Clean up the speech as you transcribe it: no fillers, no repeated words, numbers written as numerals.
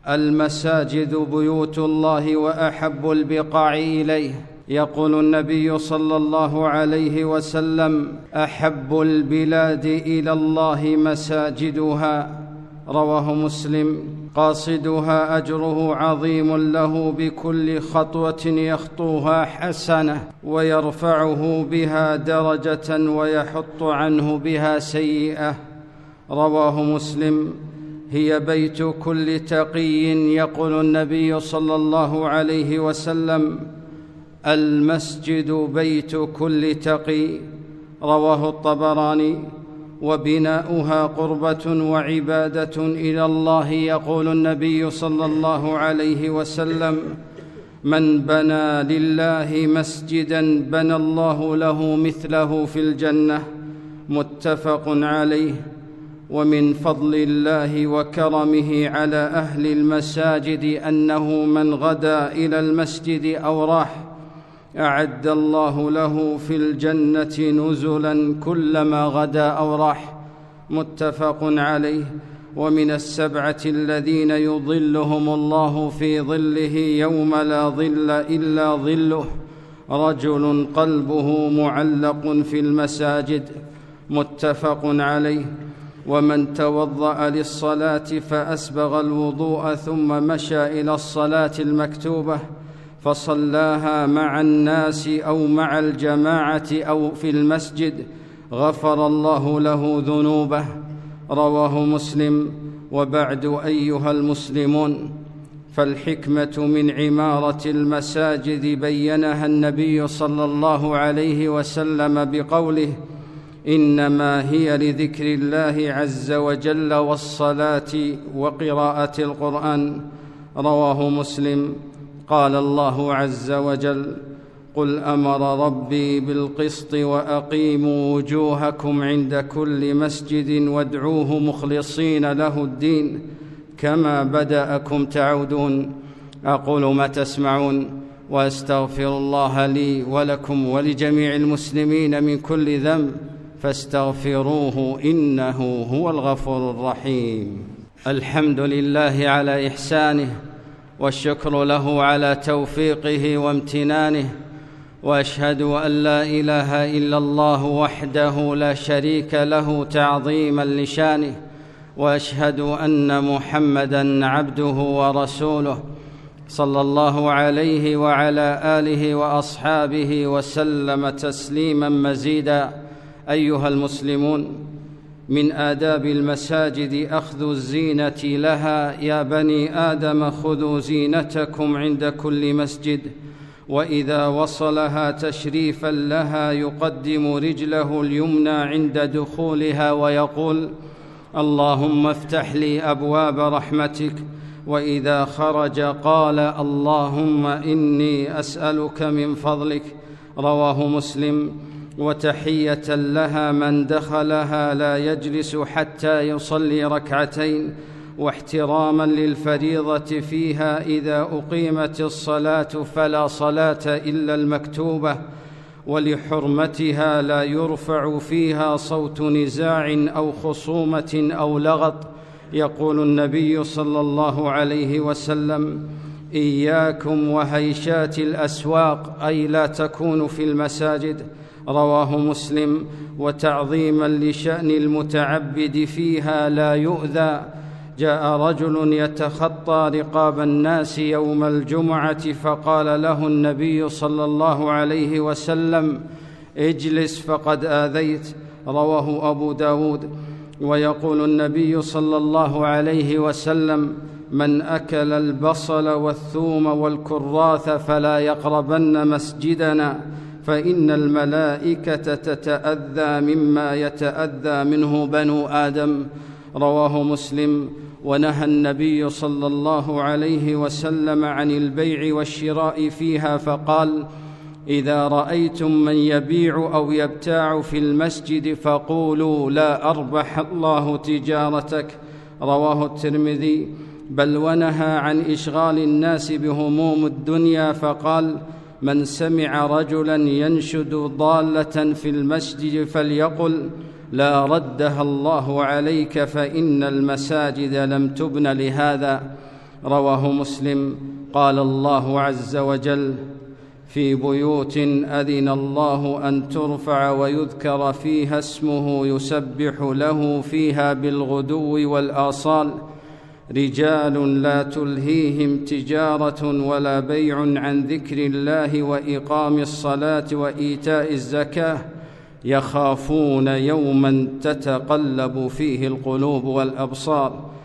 المساجد بيوت الله وأحب البقاع إليه. يقول النبي صلى الله عليه وسلم: أحب البلاد إلى الله مساجدها. رواه مسلم. قاصدها أجره عظيم له بكل خطوة يخطوها حسنة، ويرفعه بها درجة ويحط عنه بها سيئة. رواه مسلم. هي بيت كل تقي. يقول النبي صلى الله عليه وسلم: المسجد بيت كل تقي. رواه الطبراني. وبناؤها قربة وعبادة إلى الله. يقول النبي صلى الله عليه وسلم: من بنى لله مسجدا بنى الله له مثله في الجنة. متفق عليه. ومن فضل الله وكرمه على أهل المساجد أنه من غدا إلى المسجد أو راح أعد الله له في الجنة نزلا كلما غدا أو راح. متفق عليه. ومن السبعة الذين يظلهم الله في ظله يوم لا ظل إلا ظله رجل قلبه معلق في المساجد. متفق عليه. ومن توضأ للصلاة فأسبغ الوضوء ثم مشى إلى الصلاة المكتوبة فصلاها مع الناس أو مع الجماعة أو في المسجد غفر الله له ذنوبه. رواه مسلم. وبعد، أيها المسلمون، فالحكمة من عمارة المساجد بينها النبي صلى الله عليه وسلم بقوله: إنما هي لذكر الله عز وجل والصلاة وقراءة القرآن. رواه مسلم. قال الله عز وجل: قل أمر ربي بالقسط وأقيموا وجوهكم عند كل مسجد وادعوه مخلصين له الدين كما بدأكم تعودون. أقول ما تسمعون، وأستغفر الله لي ولكم ولجميع المسلمين من كل ذنب فاستغفروه إنه هو الغفور الرحيم. الحمد لله على إحسانه، والشكر له على توفيقه وامتنانه، وأشهد أن لا إله إلا الله وحده لا شريك له تعظيما لشانه، وأشهد أن محمدًا عبده ورسوله صلى الله عليه وعلى آله وأصحابه وسلم تسليما مزيدا. أيها المسلمون، من آداب المساجد أخذ الزينة لها. يا بني آدم خذوا زينتكم عند كل مسجد. وإذا وصلها تشريفا لها يقدم رجله اليمنى عند دخولها ويقول: اللهم افتح لي أبواب رحمتك. وإذا خرج قال: اللهم إني أسألك من فضلك. رواه مسلم. وتحية لها من دخلها لا يجلس حتى يصلي ركعتين، واحتراما للفريضة فيها إذا أقيمت الصلاة فلا صلاة إلا المكتوبة، ولحرمتها لا يرفع فيها صوت نزاع أو خصومة أو لغط. يقول النبي صلى الله عليه وسلم: إياكم وهيشات الأسواق، أي لا تكون في المساجد. رواه مسلم. وتعظيما لشأن المتعبد فيها لا يؤذى. جاء رجل يتخطى رقاب الناس يوم الجمعة فقال له النبي صلى الله عليه وسلم: اجلس فقد آذيت. رواه أبو داود. ويقول النبي صلى الله عليه وسلم: من أكل البصل والثوم والكراث فلا يقربن مسجدنا، فإن الملائكة تتأذى مما يتأذى منه بنو آدم. رواه مسلم. ونهى النبي صلى الله عليه وسلم عن البيع والشراء فيها فقال: إذا رأيتم من يبيع أو يبتاع في المسجد فقولوا: لا أربح الله تجارتك. رواه الترمذي. بل ونهى عن إشغال الناس بهموم الدنيا فقال: من سمع رجلا ينشد ضالة في المسجد فليقل: لا ردها الله عليك، فإن المساجد لم تبن لهذا. رواه مسلم. قال الله عز وجل: في بيوت أذن الله أن ترفع ويذكر فيها اسمه يسبح له فيها بالغدو والآصال رجال لا تلهيهم تجارة ولا بيع عن ذكر الله وإقام الصلاة وإيتاء الزكاة يخافون يوما تتقلب فيه القلوب والأبصار.